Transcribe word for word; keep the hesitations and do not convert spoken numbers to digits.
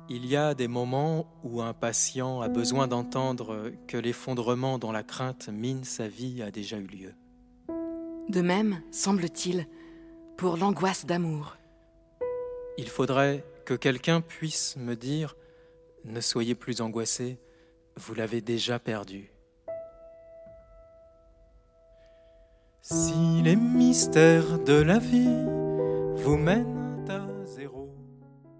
Il y a des moments où un patient a besoin d'entendre que l'effondrement dont la crainte mine sa vie a déjà eu lieu. De même, semble-t-il, pour l'angoisse d'amour. Il faudrait que quelqu'un puisse me dire « Ne soyez plus angoissé, vous l'avez déjà perdu ». Si les mystères de la vie vous mènent